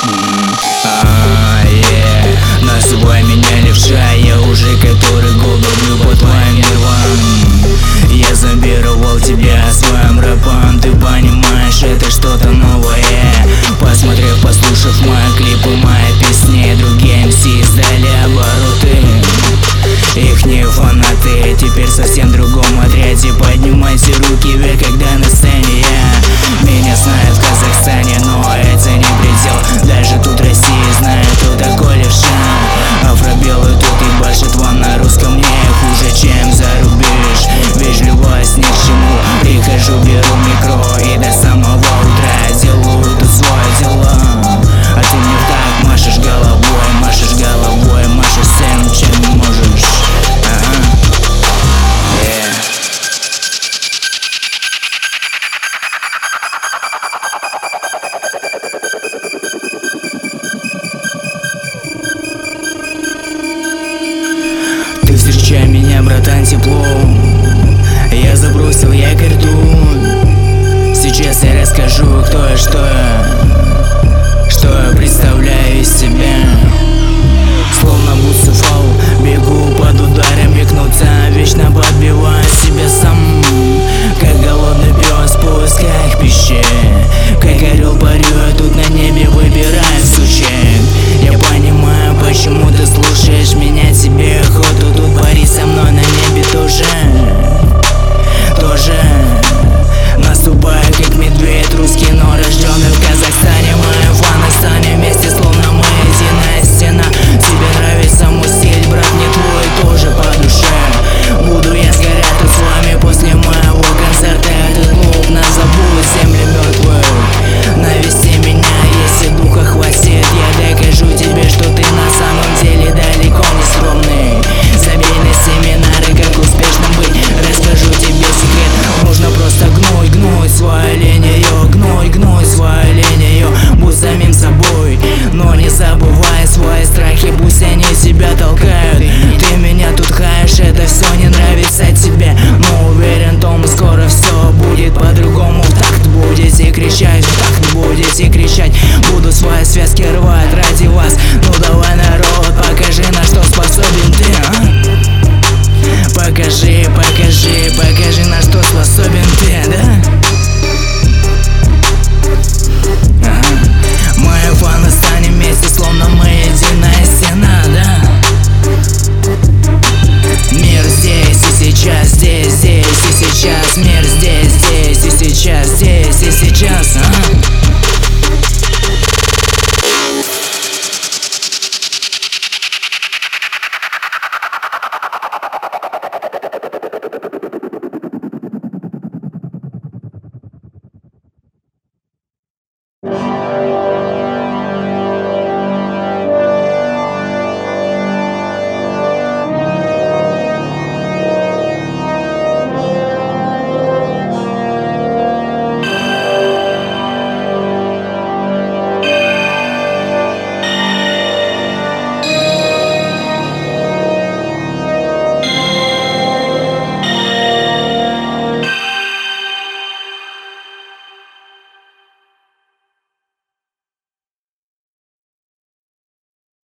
Нас с тобой меня левша, я уже который год люблю по твоим нервам. Я зомбировал тебя своим рэпом, ты понимаешь, это что-то новое. Посмотрев, послушав мои клипы, мои песни, другие МС сдали обороты. Ихние фанаты теперь совсем в другом отряде. Поднимайте руки вверх, когда на сцене я. Меня знают в Казахстане, но это не предел. Даже тут Россия знает, кто такой левша. Афробелый тут и башит вам на русском не хуже, чем зарубеж. Вежливость ни к чему, прихожу, беру микро и до самого утра делаю тут свое дело. А ты мне так машешь головой, машешь головой, машешь всем, чем можешь. Ты встречай меня, братан, тепло. Я забросил якорь тут. Сейчас я расскажу, кто я, что я представляю из себя.